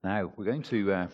Now, we're going to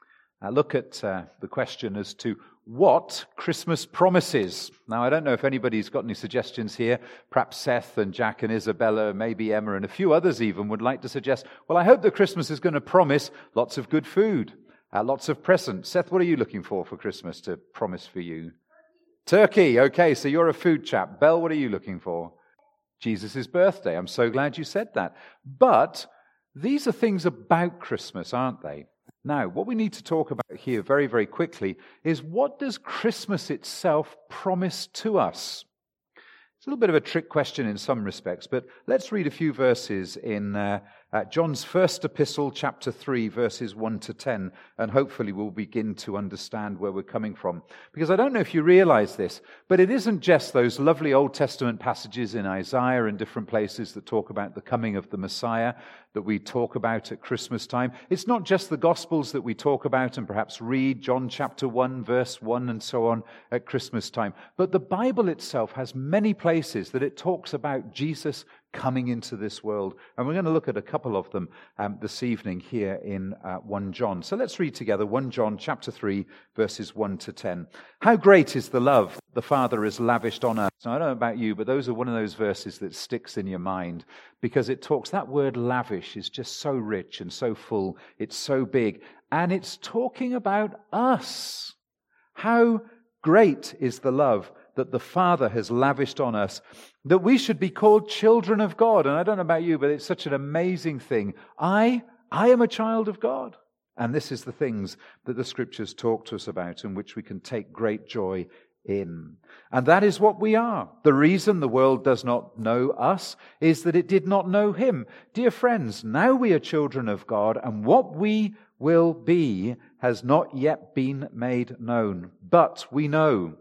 look at the question as to what Christmas promises. Now, I don't know if anybody's got any suggestions here. Perhaps Seth and Jack and Isabella, maybe Emma and a few others even would like to suggest, well, I hope that Christmas is going to promise lots of good food, lots of presents. Seth, what are you looking for Christmas to promise for you? Turkey. Okay, so you're a food chap. Belle, what are you looking for? Jesus' birthday. I'm so glad you said that. But these are things about Christmas, aren't they? Now, what we need to talk about here very, very quickly is, what does Christmas itself promise to us? It's a little bit of a trick question in some respects, but let's read a few verses in John's first epistle, chapter 3, verses 1 to 10, and hopefully we'll begin to understand where we're coming from. Because I don't know if you realize this, but it isn't just those lovely Old Testament passages in Isaiah and different places that talk about the coming of the Messiah that we talk about at Christmas time. It's not just the Gospels that we talk about and perhaps read, John chapter 1, verse 1 and so on at Christmas time. But the Bible itself has many places that it talks about Jesus coming into this world. And we're going to look at a couple of them this evening here in 1 John. So let's read together 1 John chapter 3, verses 1 to 10. How great is the love the Father has lavished on us. Now, I don't know about you, but those are one of those verses that sticks in your mind, because it talks, that word lavish is just so rich and so full. It's so big. And it's talking about us. How great is the love that the Father has lavished on us, that we should be called children of God. And I don't know about you, but it's such an amazing thing. I am a child of God. And this is the things that the Scriptures talk to us about, and which we can take great joy in. And that is what we are. The reason the world does not know us is that it did not know Him. Dear friends, now we are children of God, and what we will be has not yet been made known. But we know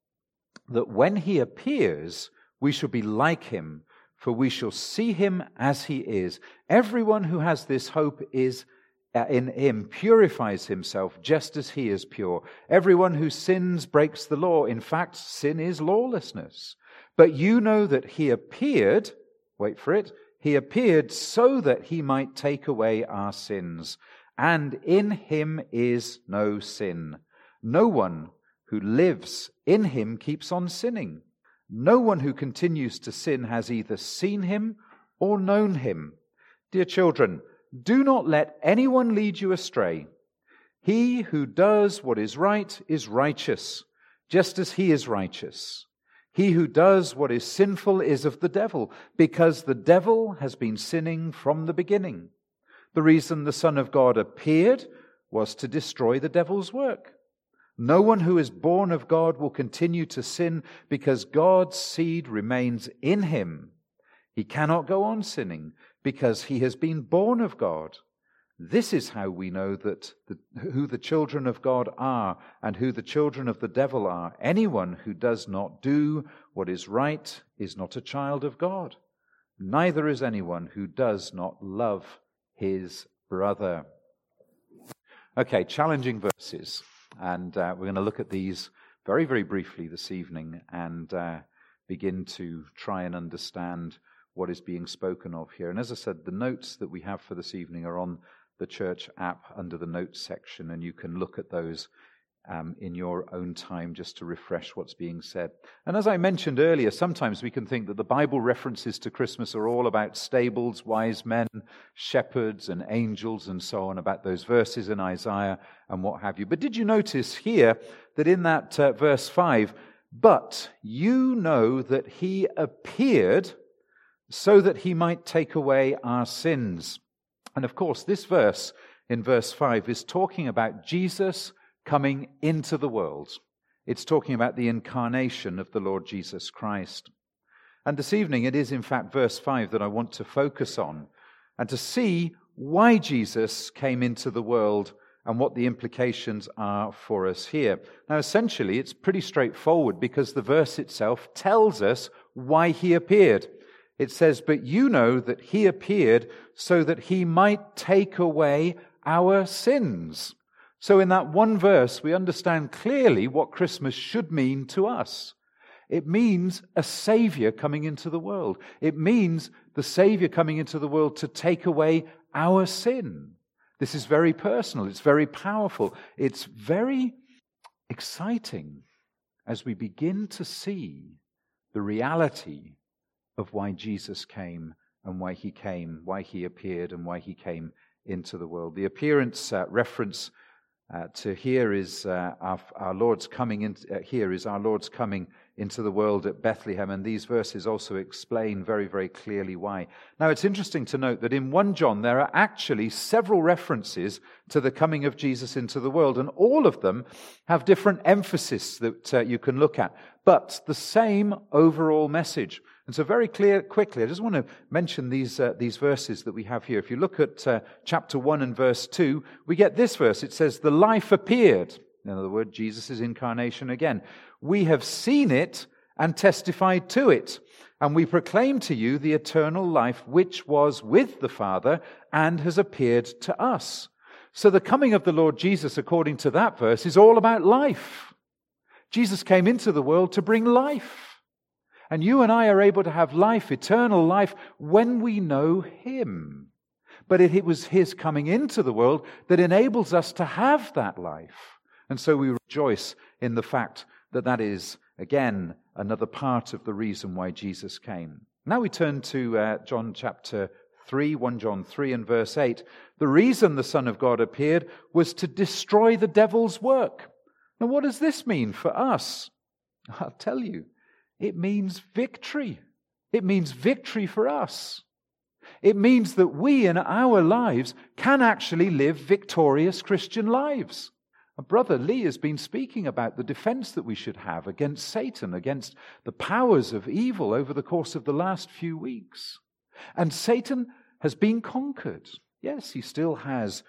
that when He appears, we shall be like Him, for we shall see Him as He is. Everyone who has this hope is in Him purifies himself just as He is pure. Everyone who sins breaks the law. In fact, sin is lawlessness. But you know that He appeared, wait for it, He appeared so that He might take away our sins. And in Him is no sin. No one who lives in Him keeps on sinning. No one who continues to sin has either seen Him or known Him. Dear children, do not let anyone lead you astray. He who does what is right is righteous, just as He is righteous. He who does what is sinful is of the devil, because the devil has been sinning from the beginning. The reason the Son of God appeared was to destroy the devil's work. No one who is born of God will continue to sin, because God's seed remains in him. He cannot go on sinning, because he has been born of God. This is how we know that who the children of God are and who the children of the devil are. Anyone who does not do what is right is not a child of God. Neither is anyone who does not love his brother. Okay, challenging verses. And we're going to look at these very, very briefly this evening and begin to try and understand what is being spoken of here. And as I said, the notes that we have for this evening are on the church app under the notes section, and you can look at those in your own time just to refresh what's being said. And as I mentioned earlier, sometimes we can think that the Bible references to Christmas are all about stables, wise men, shepherds, and angels, and so on, about those verses in Isaiah and what have you. But did you notice here that in that verse 5, but you know that He appeared so that He might take away our sins. And of course, this verse in verse 5 is talking about Jesus coming into the world. It's talking about the incarnation of the Lord Jesus Christ. And this evening, it is in fact verse 5 that I want to focus on, and to see why Jesus came into the world and what the implications are for us here. Now, essentially, it's pretty straightforward, because the verse itself tells us why He appeared. It says, but you know that He appeared so that He might take away our sins. So in that one verse, we understand clearly what Christmas should mean to us. It means a Savior coming into the world. It means the Savior coming into the world to take away our sin. This is very personal. It's very powerful. It's very exciting as we begin to see the reality of why Jesus came and why he appeared and why he came into the world. The appearance reference to here is our Lord's coming in. Here is our Lord's coming into the world at Bethlehem, and these verses also explain very, very clearly why. Now, it's interesting to note that in 1 John there are actually several references to the coming of Jesus into the world, and all of them have different emphasis that you can look at, but the same overall message. And so very quickly, I just want to mention these verses that we have here. If you look at chapter 1 and verse 2, we get this verse. It says, "The life appeared." In other words, Jesus' incarnation again. "We have seen it and testified to it, and we proclaim to you the eternal life which was with the Father and has appeared to us." So the coming of the Lord Jesus, according to that verse, is all about life. Jesus came into the world to bring life. And you and I are able to have life, eternal life, when we know Him. But it was His coming into the world that enables us to have that life. And so we rejoice in the fact that that is, again, another part of the reason why Jesus came. Now we turn to John chapter 3, 1 John 3 and verse 8. The reason the Son of God appeared was to destroy the devil's work. Now what does this mean for us? I'll tell you. It means victory. It means victory for us. It means that we in our lives can actually live victorious Christian lives. Our brother Lee has been speaking about the defense that we should have against Satan, against the powers of evil over the course of the last few weeks. And Satan has been conquered. Yes, he still has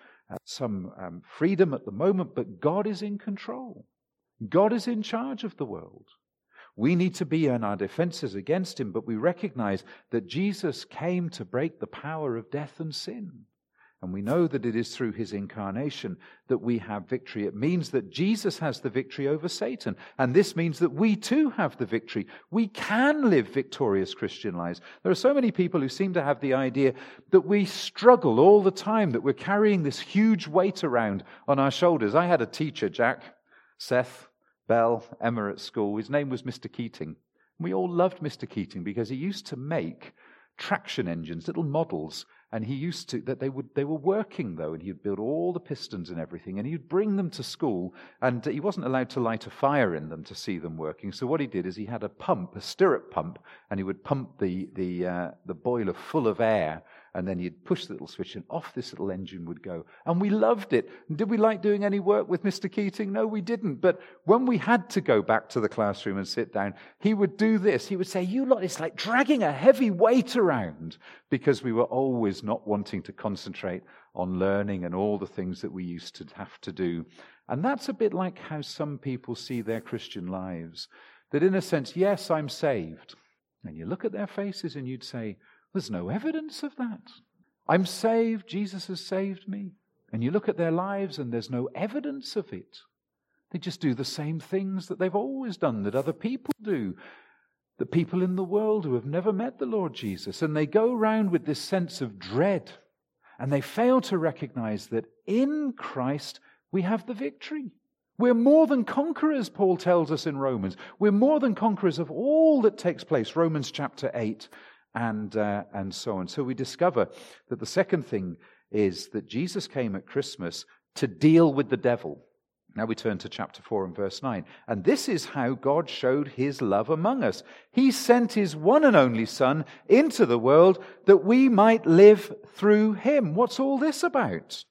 some freedom at the moment, but God is in control. God is in charge of the world. We need to be on our defenses against him, but we recognize that Jesus came to break the power of death and sin. And we know that it is through his incarnation that we have victory. It means that Jesus has the victory over Satan. And this means that we too have the victory. We can live victorious Christian lives. There are so many people who seem to have the idea that we struggle all the time, that we're carrying this huge weight around on our shoulders. I had a teacher, Jack, Seth, Bell, Emma at school. His name was Mr. Keating. We all loved Mr. Keating because he used to make traction engines, little models, and he used to, they were working though, and he'd build all the pistons and everything, and he'd bring them to school, and he wasn't allowed to light a fire in them to see them working. So what he did is he had a pump, a stirrup pump, and he would pump the boiler full of air, and then he'd push the little switch and off this little engine would go. And we loved it. And did we like doing any work with Mr. Keating? No, we didn't. But when we had to go back to the classroom and sit down, he would do this. He would say, "You lot, it's like dragging a heavy weight around," because we were always not wanting to concentrate on learning and all the things that we used to have to do. And that's a bit like how some people see their Christian lives. That in a sense, yes, I'm saved. And you look at their faces and you'd say, there's no evidence of that. I'm saved, Jesus has saved me. And you look at their lives and there's no evidence of it. They just do the same things that they've always done, that other people do. The people in the world who have never met the Lord Jesus. And they go around with this sense of dread. And they fail to recognize that in Christ we have the victory. We're more than conquerors, Paul tells us in Romans. We're more than conquerors of all that takes place. Romans chapter 8. And so on. So we discover that the second thing is that Jesus came at Christmas to deal with the devil. Now we turn to chapter 4 and verse 9. And this is how God showed his love among us. He sent his one and only Son into the world that we might live through him. What's all this about?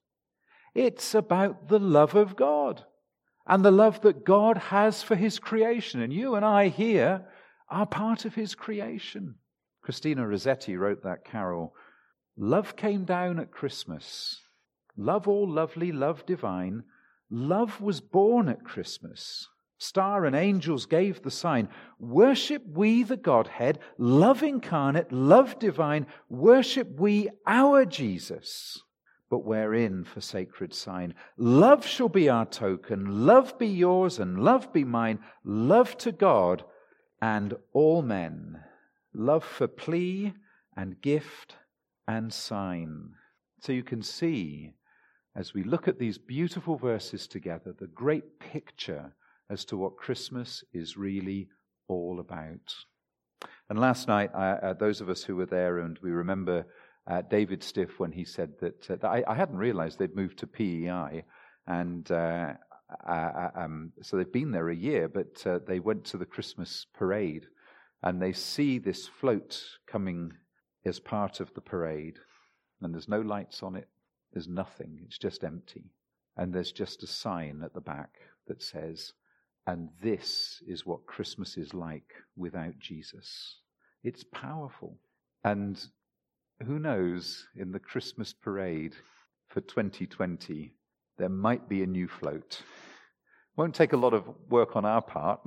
It's about the love of God and the love that God has for his creation. And you and I here are part of his creation. Christina Rossetti wrote that carol, "Love came down at Christmas. Love all lovely, love divine. Love was born at Christmas. Star and angels gave the sign. Worship we the Godhead, love incarnate, love divine. Worship we our Jesus. But wherein for sacred sign? Love shall be our token. Love be yours and love be mine. Love to God and all men. Love for plea and gift and sign." So you can see as we look at these beautiful verses together, the great picture as to what Christmas is really all about. And last night, those of us who were there, and we remember David Stiff when he said that I hadn't realized they'd moved to PEI, and so they've been there a year, but they went to the Christmas parade, and they see this float coming as part of the parade, and there's no lights on it, there's nothing, it's just empty, and there's just a sign at the back that says, "And this is what Christmas is like without Jesus." It's powerful. And who knows, in the Christmas parade for 2020, there might be a new float. Won't take a lot of work on our part.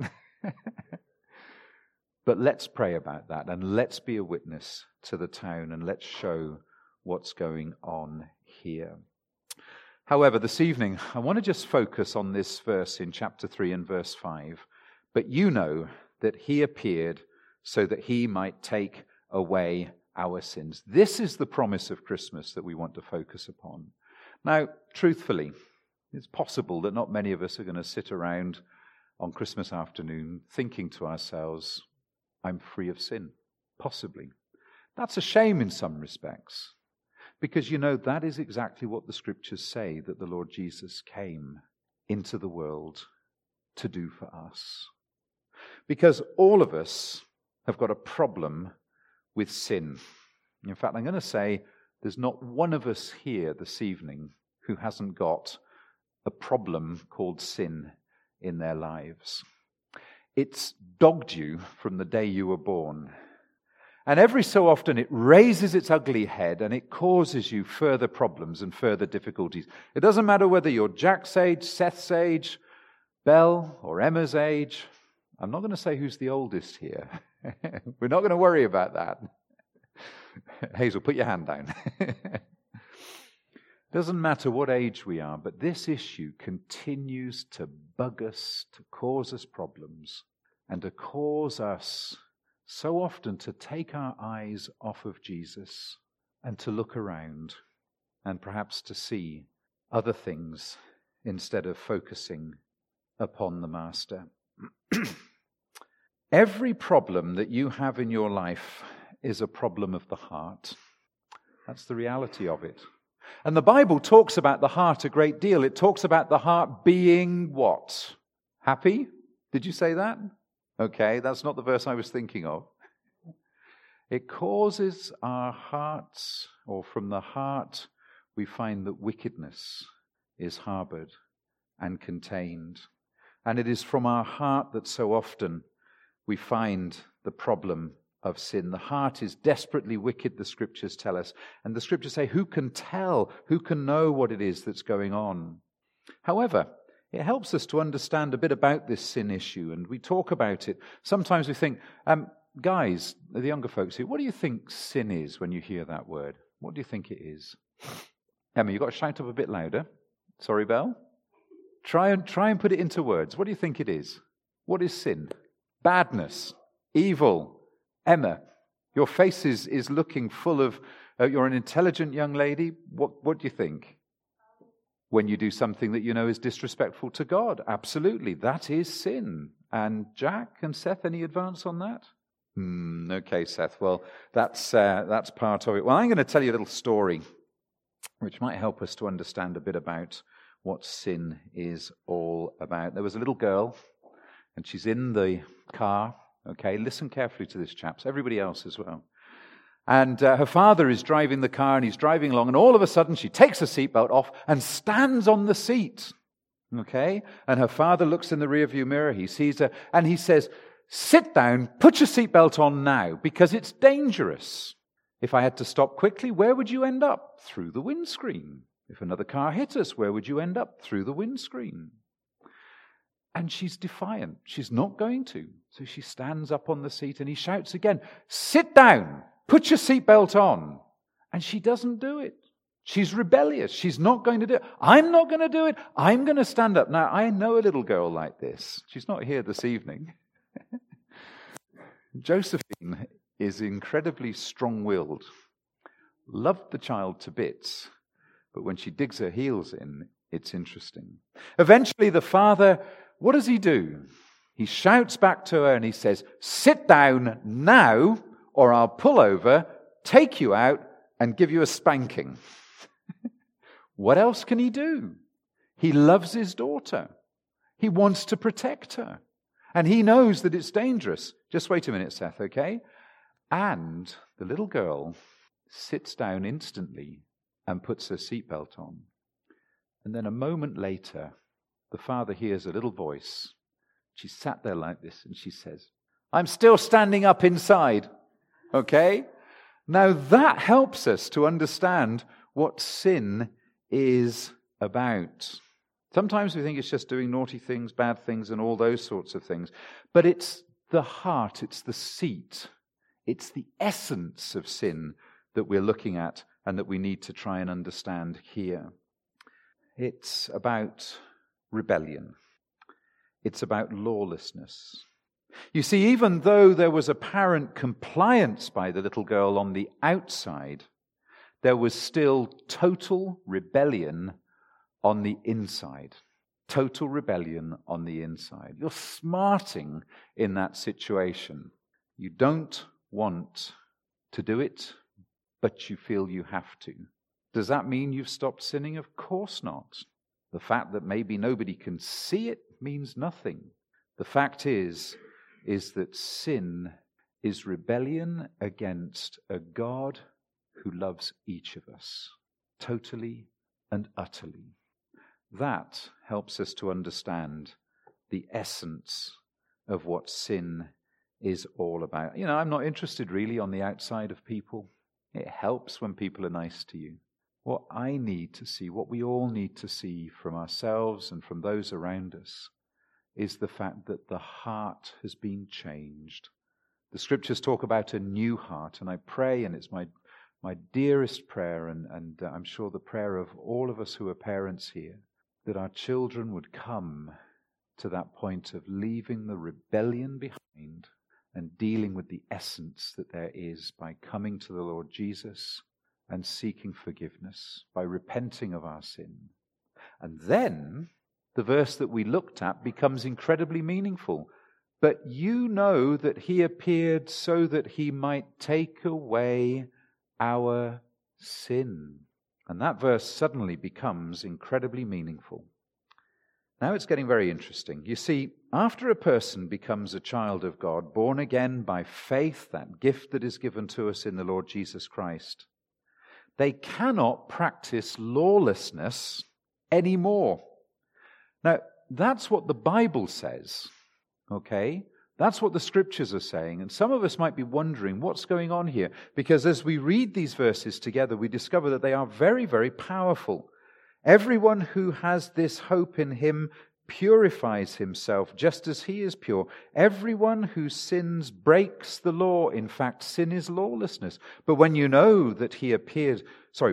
But let's pray about that, and let's be a witness to the town, and let's show what's going on here. However, this evening, I want to just focus on this verse in chapter 3 and verse 5. "But you know that he appeared so that he might take away our sins." This is the promise of Christmas that we want to focus upon. Now, truthfully, it's possible that not many of us are going to sit around on Christmas afternoon thinking to ourselves, "I'm free of sin." Possibly. That's a shame in some respects. Because, that is exactly what the Scriptures say that the Lord Jesus came into the world to do for us. Because all of us have got a problem with sin. In fact, I'm going to say there's not one of us here this evening who hasn't got a problem called sin in their lives. It's dogged you from the day you were born. And every so often it raises its ugly head and it causes you further problems and further difficulties. It doesn't matter whether you're Jack's age, Seth's age, Belle or Emma's age. I'm not going to say who's the oldest here. We're not going to worry about that. Hazel, put your hand down. Doesn't matter what age we are, but this issue continues to bug us, to cause us problems, and to cause us so often to take our eyes off of Jesus and to look around and perhaps to see other things instead of focusing upon the Master. Every problem that you have in your life is a problem of the heart. That's the reality of it. And the Bible talks about the heart a great deal. It talks about the heart being what? Happy? Did you say that? Okay, that's not the verse I was thinking of. It causes our hearts, or from the heart, we find that wickedness is harbored and contained. And it is from our heart that so often we find the problem of sin. The heart is desperately wicked, the Scriptures tell us. And the Scriptures say, who can tell? Who can know what it is that's going on? However, it helps us to understand a bit about this sin issue, and we talk about it. Sometimes we think, guys, the younger folks here, what do you think sin is when you hear that word? What do you think it is? Emma, you've got to shout up a bit louder. Sorry, Belle? Try and put it into words. What do you think it is? What is sin? Badness, evil. Emma, your face is looking full of, you're an intelligent young lady. What do you think? When you do something that you know is disrespectful to God. Absolutely, that is sin. And Jack and Seth, any advance on that? Okay, Seth, well, that's part of it. Well, I'm going to tell you a little story which might help us to understand a bit about what sin is all about. There was a little girl, and she's in the car. Okay, listen carefully to this, chaps. Everybody else as well. And her father is driving the car, and he's driving along, and all of a sudden she takes her seatbelt off and stands on the seat. Okay? And her father looks in the rearview mirror, he sees her, and he says, "Sit down, put your seatbelt on now, because it's dangerous. If I had to stop quickly, where would you end up? Through the windscreen. If another car hit us, where would you end up? Through the windscreen." And she's defiant. She's not going to. So she stands up on the seat and he shouts again, "Sit down, put your seatbelt on." And she doesn't do it. She's rebellious. She's not going to do it. "I'm not going to do it. I'm going to stand up." Now, I know a little girl like this. She's not here this evening. Josephine is incredibly strong-willed. Loved the child to bits. But when she digs her heels in, it's interesting. Eventually the father, what does he do? He shouts back to her and he says, "Sit down now, or I'll pull over, take you out, and give you a spanking." What else can he do? He loves his daughter. He wants to protect her. And he knows that it's dangerous. Just wait a minute, Seth, okay? And the little girl sits down instantly and puts her seatbelt on. And then a moment later, the father hears a little voice. She sat there like this and she says, "I'm still standing up inside." Okay? Now that helps us to understand what sin is about. Sometimes we think it's just doing naughty things, bad things, and all those sorts of things. But it's the heart, it's the seat, it's the essence of sin that we're looking at and that we need to try and understand here. It's about rebellion. It's about lawlessness. You see, even though there was apparent compliance by the little girl on the outside, there was still total rebellion on the inside. Total rebellion on the inside. You're smarting in that situation. You don't want to do it, but you feel you have to. Does that mean you've stopped sinning? Of course not. The fact that maybe nobody can see it means nothing. The fact is that sin is rebellion against a God who loves each of us, totally and utterly. That helps us to understand the essence of what sin is all about. You know, I'm not interested really on the outside of people. It helps when people are nice to you. What I need to see, what we all need to see from ourselves and from those around us, is the fact that the heart has been changed. The scriptures talk about a new heart, and I pray, and it's my dearest prayer, and I'm sure the prayer of all of us who are parents here, that our children would come to that point of leaving the rebellion behind and dealing with the essence that there is by coming to the Lord Jesus and seeking forgiveness, by repenting of our sin. And then the verse that we looked at becomes incredibly meaningful. But you know that he appeared so that he might take away our sin. And that verse suddenly becomes incredibly meaningful. Now it's getting very interesting. You see, after a person becomes a child of God, born again by faith, that gift that is given to us in the Lord Jesus Christ, they cannot practice lawlessness anymore. Now, that's what the Bible says, okay? That's what the scriptures are saying. And some of us might be wondering what's going on here. Because as we read these verses together, we discover that they are very, very powerful. Everyone who has this hope in him purifies himself just as he is pure. Everyone who sins breaks the law. In fact, sin is lawlessness. But you know that he appeared so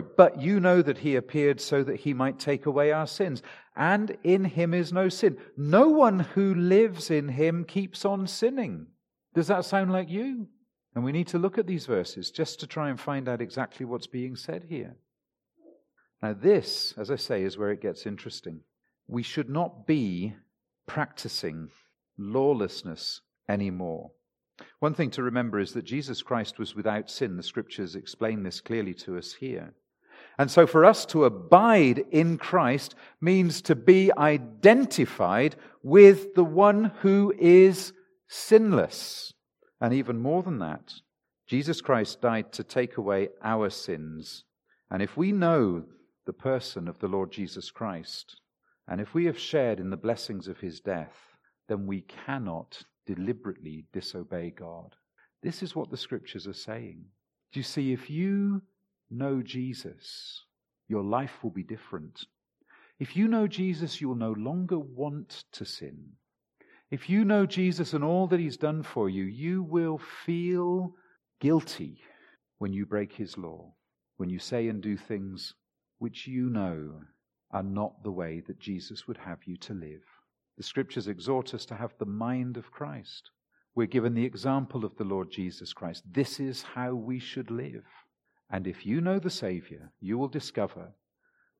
that he might take away our sins. And in him is no sin. No one who lives in him keeps on sinning. Does that sound like you? And we need to look at these verses just to try and find out exactly what's being said here. Now this, as I say, is where it gets interesting. We should not be practicing lawlessness anymore. One thing to remember is that Jesus Christ was without sin. The scriptures explain this clearly to us here. And so for us to abide in Christ means to be identified with the one who is sinless. And even more than that, Jesus Christ died to take away our sins. And if we know the person of the Lord Jesus Christ, and if we have shared in the blessings of his death, then we cannot deliberately disobey God. This is what the scriptures are saying. Do you see, if you know Jesus, your life will be different. If you know Jesus, you will no longer want to sin. If you know Jesus and all that he's done for you, you will feel guilty when you break his law, when you say and do things which you know are not the way that Jesus would have you to live. The scriptures exhort us to have the mind of Christ. We're given the example of the Lord Jesus Christ. This is how we should live. And if you know the Savior, you will discover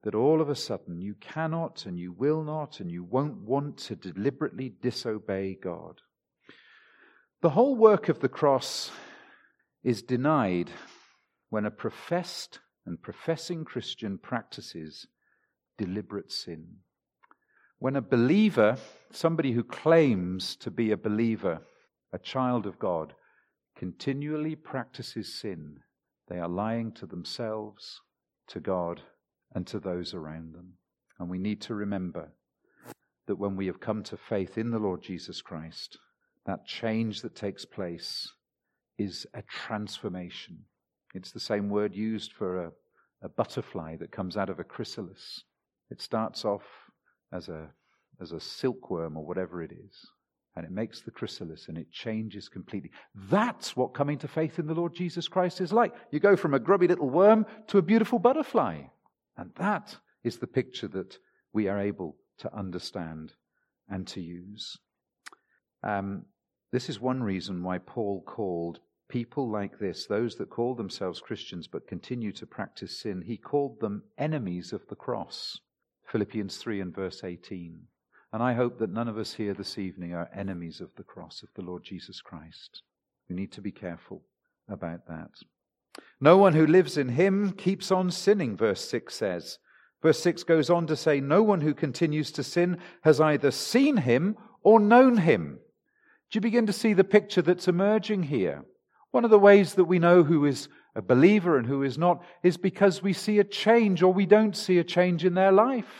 that all of a sudden you cannot and you will not and you won't want to deliberately disobey God. The whole work of the cross is denied when a professed and professing Christian practices deliberate sin. When a believer, somebody who claims to be a believer, a child of God, continually practices sin, they are lying to themselves, to God, and to those around them. And we need to remember that when we have come to faith in the Lord Jesus Christ, that change that takes place is a transformation. It's the same word used for a butterfly that comes out of a chrysalis. It starts off as a silkworm or whatever it is, and it makes the chrysalis and it changes completely. That's what coming to faith in the Lord Jesus Christ is like. You go from a grubby little worm to a beautiful butterfly. And that is the picture that we are able to understand and to use. This is one reason why Paul called people like this, those that call themselves Christians but continue to practice sin, he called them enemies of the cross. Philippians 3 and verse 18. And I hope that none of us here this evening are enemies of the cross of the Lord Jesus Christ. We need to be careful about that. No one who lives in him keeps on sinning, verse 6 says. Verse 6 goes on to say, no one who continues to sin has either seen him or known him. Do you begin to see the picture that's emerging here? One of the ways that we know who is a believer and who is not is because we see a change or we don't see a change in their life.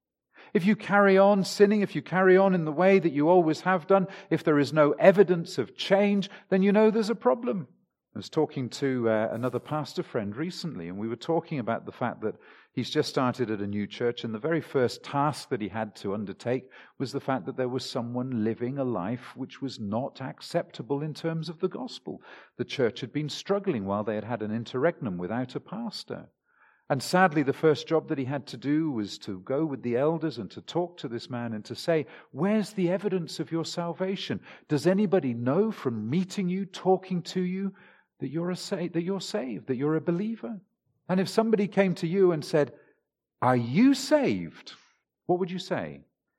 If you carry on sinning, if you carry on in the way that you always have done, if there is no evidence of change, then you know there's a problem. I was talking to another pastor friend recently, and we were talking about the fact that he's just started at a new church, and the very first task that he had to undertake was the fact that there was someone living a life which was not acceptable in terms of the gospel. The church had been struggling while they had had an interregnum without a pastor. And sadly, the first job that he had to do was to go with the elders and to talk to this man and to say, where's the evidence of your salvation? Does anybody know from meeting you, talking to you, that you're saved, that you're a believer? And if somebody came to you and said, are you saved? What would you say?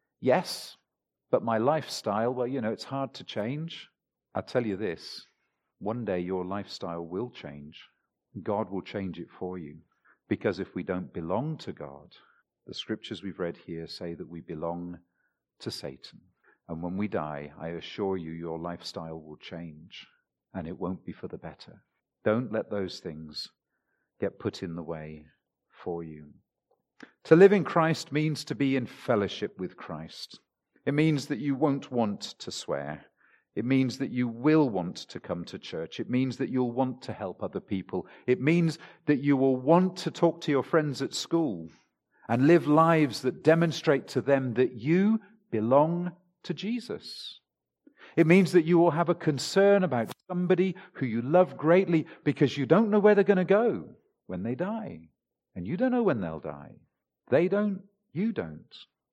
Yes, but my lifestyle, well, it's hard to change. I'll tell you this, one day your lifestyle will change. God will change it for you. Because if we don't belong to God, the scriptures we've read here say that we belong to Satan. And when we die, I assure you, your lifestyle will change. And it won't be for the better. Don't let those things get put in the way for you. To live in Christ means to be in fellowship with Christ. It means that you won't want to swear. It means that you will want to come to church. It means that you'll want to help other people. It means that you will want to talk to your friends at school and live lives that demonstrate to them that you belong to Jesus. It means that you will have a concern about somebody who you love greatly because you don't know where they're going to go when they die. And you don't know when they'll die. They don't, you don't.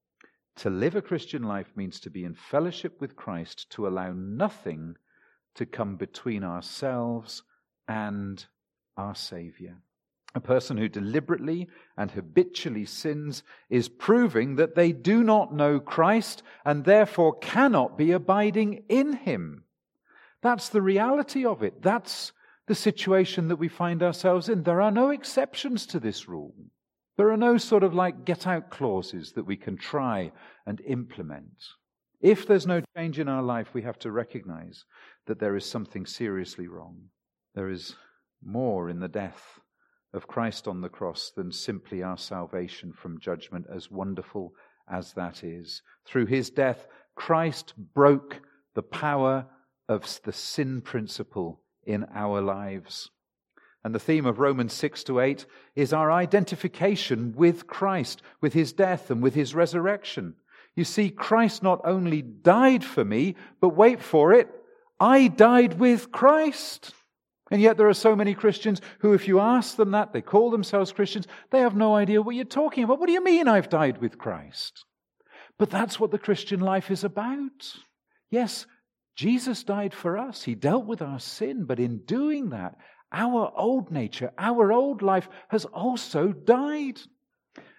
To live a Christian life means to be in fellowship with Christ, to allow nothing to come between ourselves and our Savior. A person who deliberately and habitually sins is proving that they do not know Christ and therefore cannot be abiding in Him. That's the reality of it. That's the situation that we find ourselves in. There are no exceptions to this rule. There are no sort of like get-out clauses that we can try and implement. If there's no change in our life, we have to recognize that there is something seriously wrong. There is more in the death of Christ on the cross than simply our salvation from judgment, as wonderful as that is. Through His death, Christ broke the power of the sin principle in our lives. And the theme of Romans 6-8 is our identification with Christ, with His death and with His resurrection. You see, Christ not only died for me, but wait for it, I died with Christ. And yet there are so many Christians who, if you ask them that, they call themselves Christians, they have no idea what you're talking about. What do you mean I've died with Christ? But that's what the Christian life is about. Yes, Jesus died for us. He dealt with our sin, but in doing that, our old nature, our old life has also died.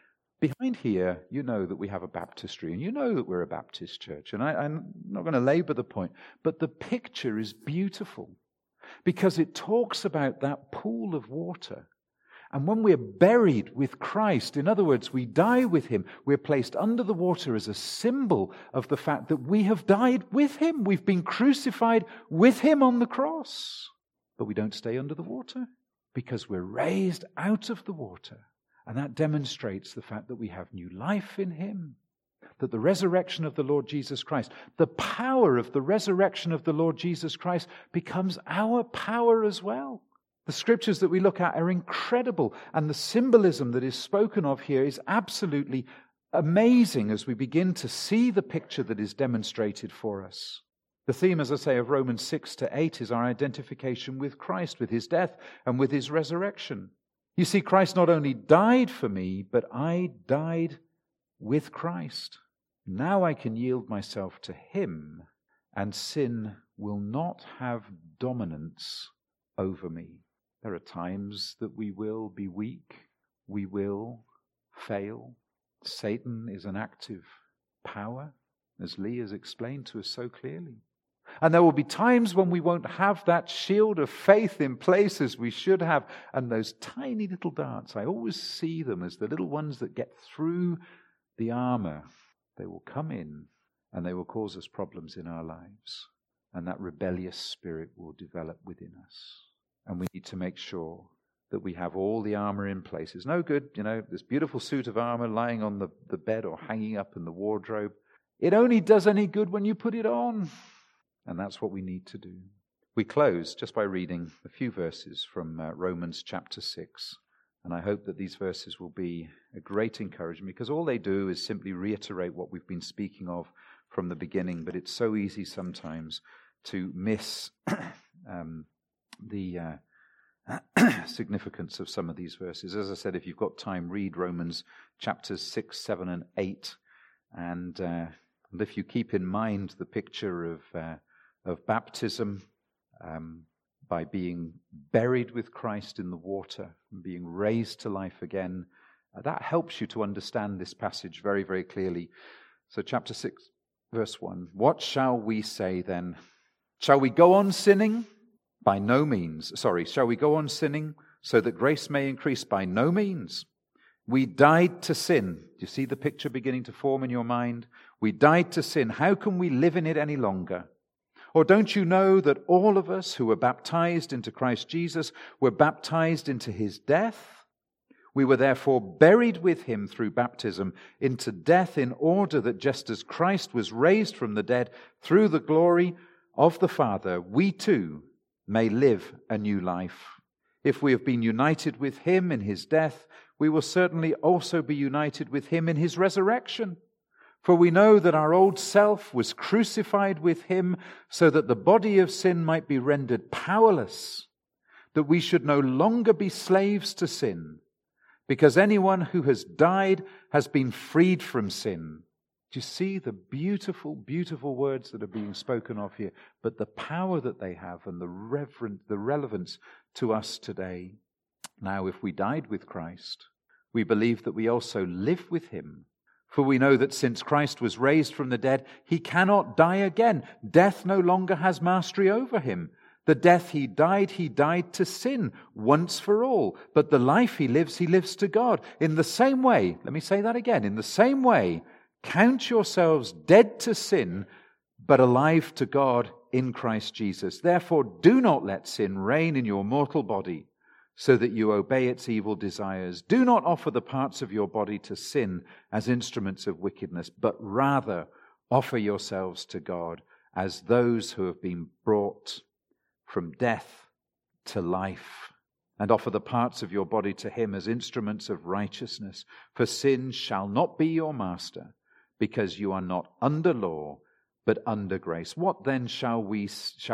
Behind here, you know that we have a baptistry, and you know that we're a Baptist church, and I'm not going to labor the point, but the picture is beautiful because it talks about that pool of water. And when we're buried with Christ, in other words, we die with him, we're placed under the water as a symbol of the fact that we have died with him. We've been crucified with him on the cross. But we don't stay under the water because we're raised out of the water. And that demonstrates the fact that we have new life in him. That the resurrection of the Lord Jesus Christ, the power of the resurrection of the Lord Jesus Christ becomes our power as well. The scriptures that we look at are incredible, and the symbolism that is spoken of here is absolutely amazing as we begin to see the picture that is demonstrated for us. The theme, as I say, of Romans 6-8 is our identification with Christ, with his death and with his resurrection. You see, Christ not only died for me, but I died with Christ. Now I can yield myself to him, and sin will not have dominance over me. There are times that we will be weak, we will fail. Satan is an active power, as Lee has explained to us so clearly. And there will be times when we won't have that shield of faith in place as we should have. And those tiny little darts, I always see them as the little ones that get through the armor. They will come in and they will cause us problems in our lives. And that rebellious spirit will develop within us. And we need to make sure that we have all the armor in place. It's no good, this beautiful suit of armor lying on the bed or hanging up in the wardrobe. It only does any good when you put it on. And that's what we need to do. We close just by reading a few verses from Romans chapter 6. And I hope that these verses will be a great encouragement, because all they do is simply reiterate what we've been speaking of from the beginning. But it's so easy sometimes to miss the significance of some of these verses. As I said, if you've got time, read Romans chapters 6, 7, and 8. And if you keep in mind the picture of baptism, by being buried with Christ in the water and being raised to life again, that helps you to understand this passage very, very clearly. So chapter 6, verse 1, what shall we say then? Shall we go on sinning? By no means. Shall we go on sinning so that grace may increase? By no means. We died to sin. Do you see the picture beginning to form in your mind? We died to sin. How can we live in it any longer? Or don't you know that all of us who were baptized into Christ Jesus were baptized into his death? We were therefore buried with him through baptism into death, in order that just as Christ was raised from the dead through the glory of the Father, we too may live a new life. If we have been united with him in his death, we will certainly also be united with him in his resurrection. For we know that our old self was crucified with him so that the body of sin might be rendered powerless, that we should no longer be slaves to sin, because anyone who has died has been freed from sin. Do you see the beautiful, beautiful words that are being spoken of here, but the power that they have and the relevance to us today? Now, if we died with Christ, we believe that we also live with him. For we know that since Christ was raised from the dead, he cannot die again. Death no longer has mastery over him. The death he died to sin once for all. But the life he lives to God. In the same way, let me say that again, in the same way, count yourselves dead to sin, but alive to God in Christ Jesus. Therefore, do not let sin reign in your mortal body, so that you obey its evil desires. Do not offer the parts of your body to sin as instruments of wickedness, but rather offer yourselves to God as those who have been brought from death to life, and offer the parts of your body to him as instruments of righteousness. For sin shall not be your master, because you are not under law, but under grace. What then shall we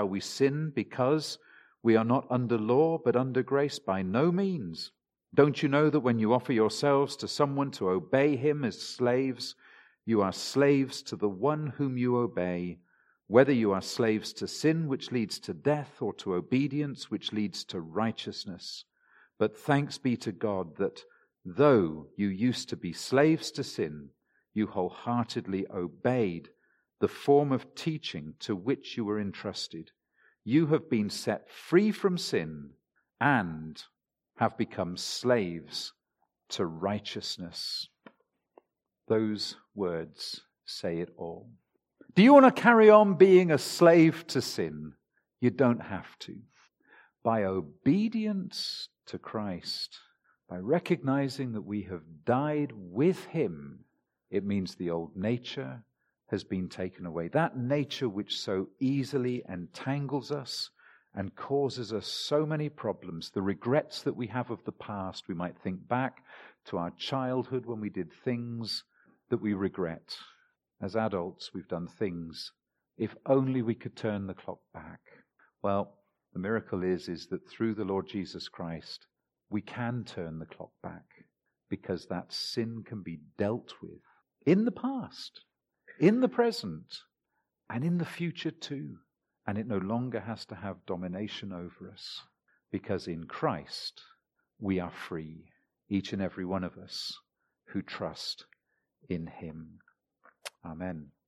sin because we are not under law, but under grace? By no means. Don't you know that when you offer yourselves to someone to obey him as slaves, you are slaves to the one whom you obey, whether you are slaves to sin, which leads to death, or to obedience, which leads to righteousness. But thanks be to God that Though you used to be slaves to sin, you wholeheartedly obeyed the form of teaching to which you were entrusted. You have been set free from sin and have become slaves to righteousness. Those words say it all. Do you want to carry on being a slave to sin? You don't have to. By obedience to Christ, by recognizing that we have died with him, it means the old nature has been taken away. That nature which so easily entangles us and causes us so many problems. The regrets that we have of the past, we might think back to our childhood when we did things that we regret. As adults, we've done things. If only we could turn the clock back. Well, the miracle is that through the Lord Jesus Christ, we can turn the clock back, because that sin can be dealt with in the past, in the present, and in the future too. And it no longer has to have domination over us, because in Christ we are free, each and every one of us who trust in him. Amen.